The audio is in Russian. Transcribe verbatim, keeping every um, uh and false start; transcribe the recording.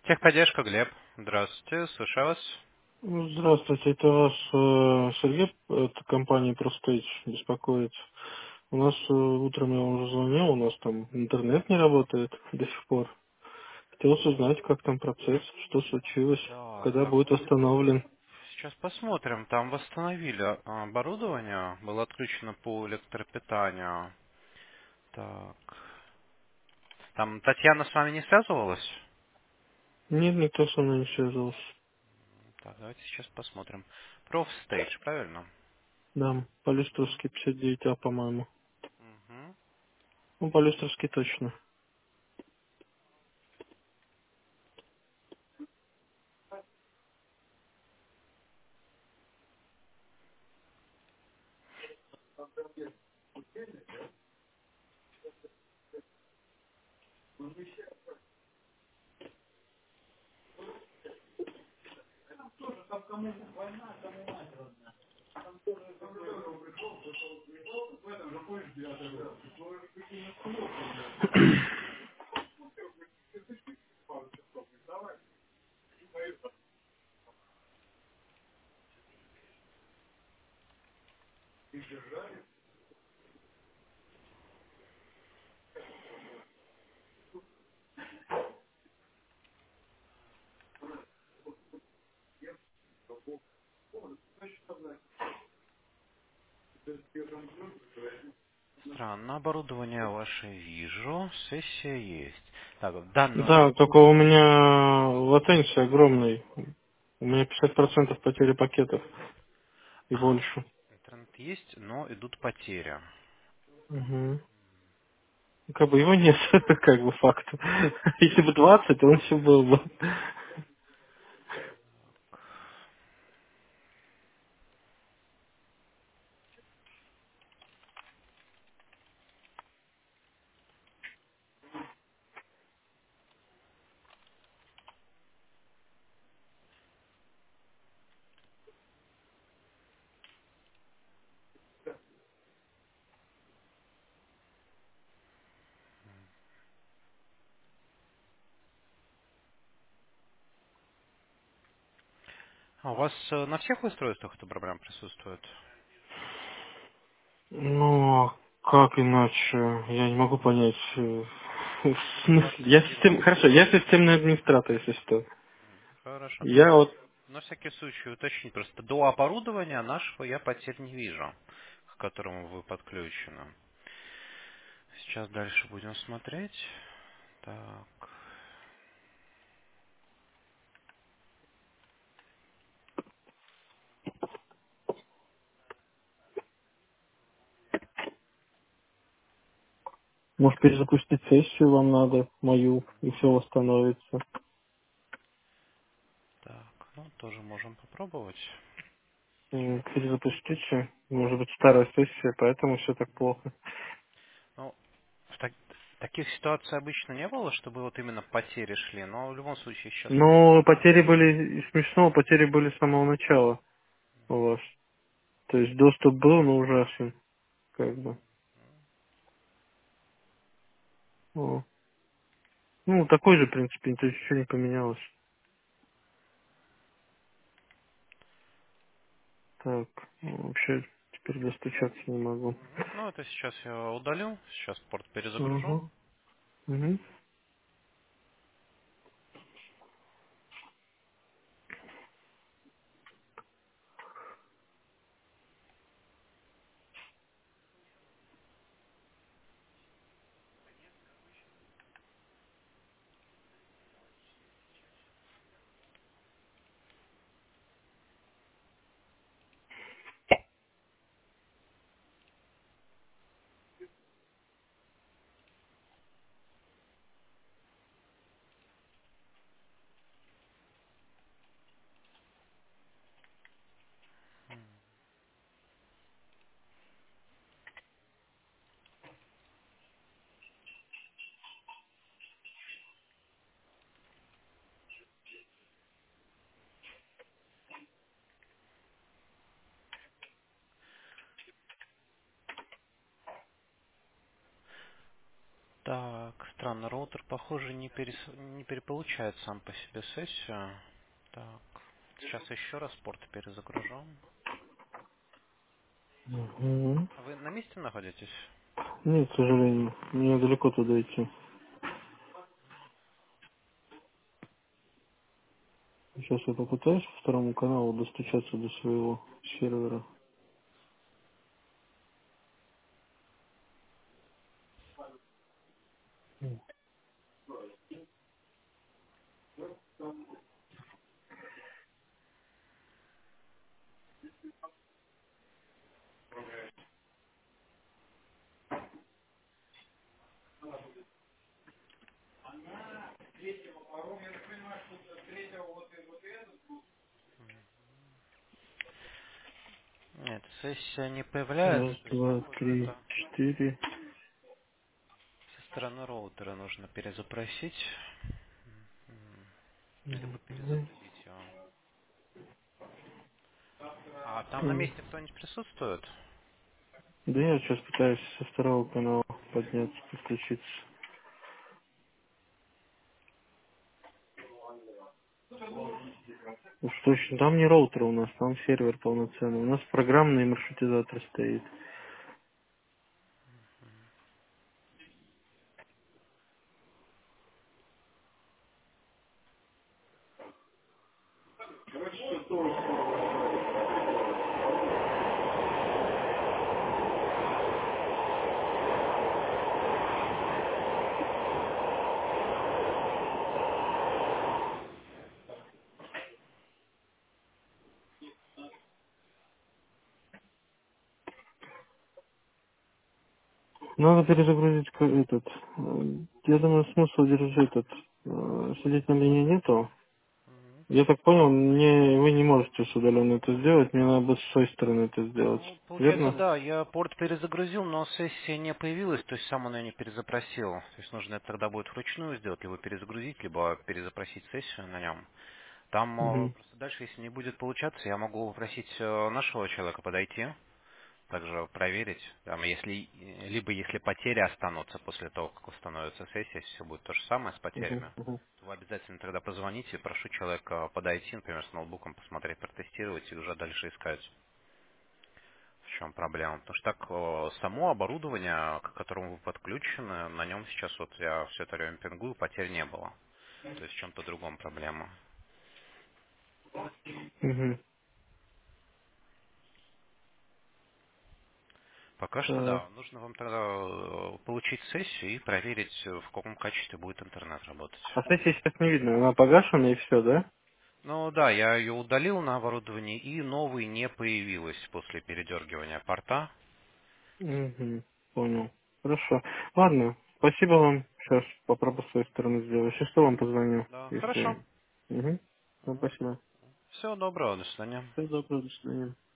Техподдержка, Глеб. Здравствуйте, слушаю вас. Ну, Здравствуйте, это вас э, Сергей, это компания ProStage беспокоит. У нас э, утром я вам уже звонил, у нас там интернет не работает до сих пор. Хотелось узнать, как там процесс, что случилось, Так, когда так, будет восстановлен. сейчас посмотрим. Там восстановили а, оборудование, было отключено по электропитанию. Так, там Татьяна с вами не связывалась? Нет, никто со мной не связывался. Так, давайте сейчас посмотрим. Профстейдж, правильно? Да, Полюстровский пятьдесят девять А, по-моему. Мгм. Ну, Полюстровский точно. Странно, оборудование ваше вижу, сессия есть. Так, в данную... Да, только у меня латенция огромная. У меня пятьдесят процентов потери пакетов и А, больше. интернет есть, но идут потери. Угу. Как бы его нет, это как бы факт. Если бы двадцать, он все был бы. А у вас э, на всех устройствах эта проблема присутствует? Ну, а как иначе? Я не могу понять. э, В смысле? Я систем... Хорошо, я системный администратор, если что. Хорошо. Я вот... На всякий случай уточнить, просто до оборудования нашего я потерь не вижу, к которому вы подключены. Сейчас дальше будем смотреть. Так, Может, перезапустить сессию вам надо, мою, и все восстановится. так, ну тоже можем попробовать. М, Перезапустите. Может быть, старая сессия, поэтому все так плохо. Ну, в так- таких ситуаций обычно не было, чтобы вот именно потери шли, но в любом случае сейчас Но потери были, и смешно, потери были с самого начала у вас. То есть доступ был, но ужасен, как бы. О. Ну, такой же, в принципе, то есть ничего не поменялось. Так, ну, вообще теперь достучаться не могу. Мгм. Ну, это сейчас я удалю, сейчас порт перезагружу. Угу. Угу. похоже, не, перес... не переполучает сам по себе сессию. Так, сейчас еще раз порт перезагружу. Мгм. А вы на месте находитесь? Нет, к сожалению, мне далеко туда идти. Сейчас я попытаюсь по второму каналу достучаться до своего сервера. Нет, сессия не появляется, Раз, то есть, два, похоже, три, это четыре. со стороны роутера нужно перезапросить. М, Либо Мгм. перезагрузить его. А там на М. месте кто-нибудь присутствует? Да я сейчас пытаюсь со второго канала подняться, подключиться. Уж точно, там не роутер у нас, там сервер полноценный. У нас программный маршрутизатор стоит. Надо перезагрузить к- этот. э, Я думаю, смысла держать этот. э, Сидеть на линии нету. Мгм. Я так понял, мне, вы не можете с удаленно это сделать, мне надо с своей стороны это сделать. Ну, получается, Верно? да, я порт перезагрузил, но сессия не появилась, то есть сам он ее не перезапросил. То есть нужно это тогда будет вручную сделать, либо перезагрузить, либо перезапросить сессию на нем. Там э, Угу. просто дальше, если не будет получаться, я могу попросить э, нашего человека подойти, также проверить. Там, если, э, либо если потери останутся после того, как установится сессия, если все будет то же самое с Угу. потерями, Угу. то вы обязательно тогда позвоните, прошу человека подойти, например, с ноутбуком посмотреть, протестировать и уже дальше искать, в чем проблема. Потому что так э, само оборудование, к которому вы подключены, на нем сейчас вот я все это время пингую, потерь не было. То есть в чем-то другом проблема. Угу. Пока что Так. да. Нужно вам тогда э, получить сессию и проверить, э, в каком качестве будет интернет работать. А сессии сейчас не видно, она погашена и все, да? Ну да, я ее удалил на оборудовании, и новый не появилась после передергивания порта. Угу. Понял. Хорошо. Ладно, спасибо вам. Сейчас попробую с своей стороны сделать. Если что, вам позвоню. Да, хорошо. Если... Угу. Ну, спасибо. Всего доброго, до свидания. Всего доброго, до свидания.